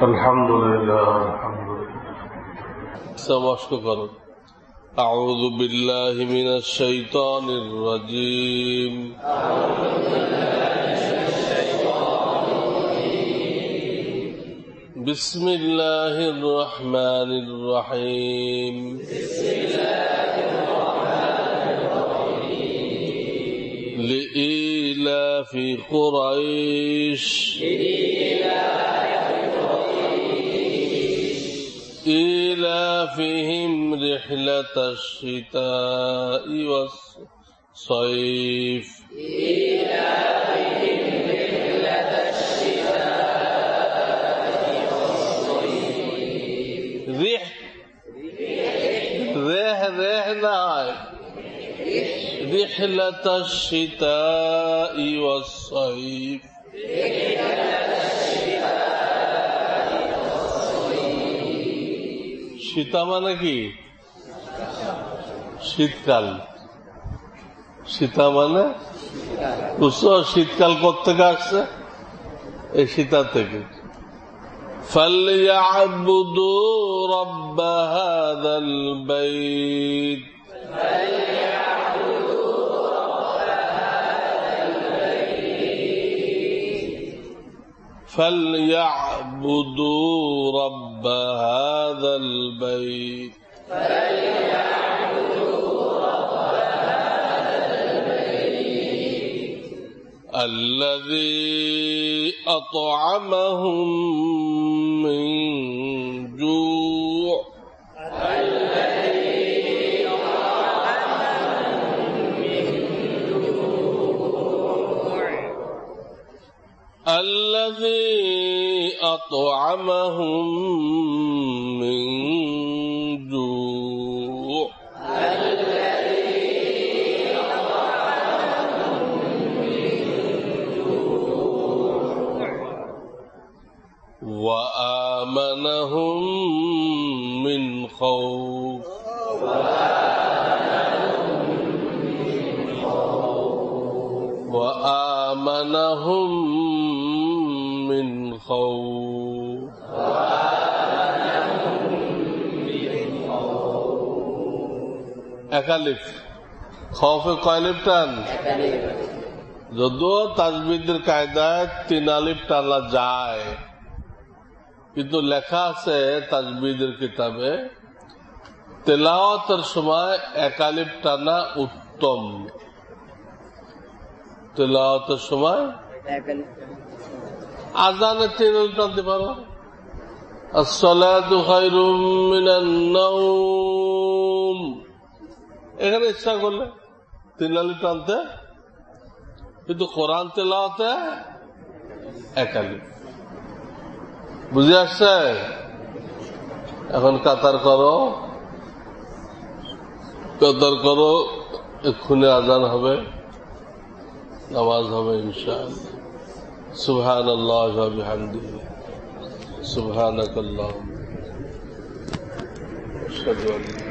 الحمد لله سمشق کرو أعوذ بالله من الشيطان الرجيم بسم الله الرحمن الرحيم لإيلاف قريش إيلافهم رحلة الشتاء والصيف رحلة الشتاء والصيف শীতা মানে কি? শীতকাল। শীতা মানে শীতকাল কোত্থেকে আসছে? এই শীতা থেকে। فَلْيَعْبُدُوا رَبَّ هَذَا الْبَيْتِ فَلْيَعْبُدُوا رَبَّ هَذَا الْبَيْتِ الَّذِي أَطْعَمَهُم مِّن جُوعٍ الذي أطعمهم من جوع وآمنهم من خوف وآمنهم من خوف একালিফ খৌফে কয়লিফ টান? যদিও তাজবিদের কায়দায় 3 আলিফ টানা যায়, কিন্তু লেখা আছে তাজবিদের কিতাবে তেলাওয়াতের সময় 1 আলিফ টানা উত্তম। তেলাওয়াতের সময় আজানে 3 আলিফ টানতে পারো, আসসালাতু খায়রুম মিনান নাওম, এখানে ইচ্ছা করলে 3 আলিফ টানতে, কিন্তু কোরআন তেলাওয়াতে 1 আলিফ। বুঝে আসছে? এখন কাতার করো, এক্ষুনি আজান হবে, নামাজ হবে ইনশাআল্লাহ। সুবহানাল্লাহি ওয়া বিহামদিহি সুবহানাকাল্লাহুম্মা আশহাদু আল্লা